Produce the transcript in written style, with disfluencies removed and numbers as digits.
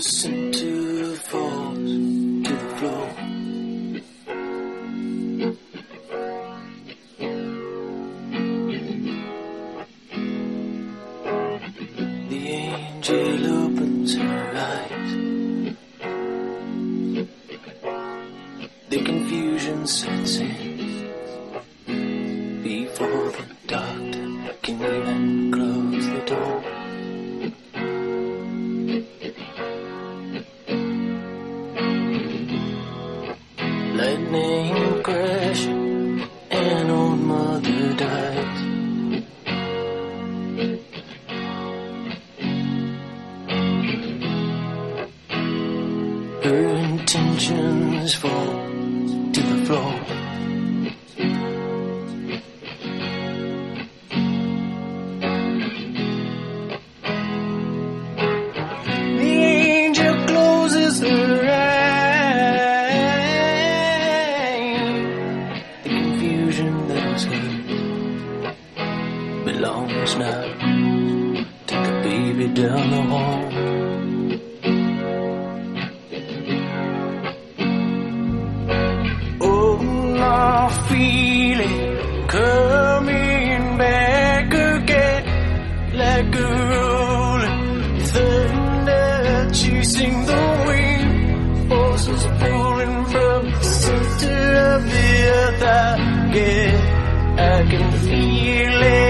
center falls to the floor. The angel opens her eyes. The confusion sets in before the doctor can even close the door. Lightning crash, an old mother dies. Her intentions fall to the floor. The angel closes her eyes. The confusion that was hers belongs now to the baby down the hall. I feel it coming back again, like a rolling thunder chasing the wind, forces pulling from the center of the earth. I can feel it.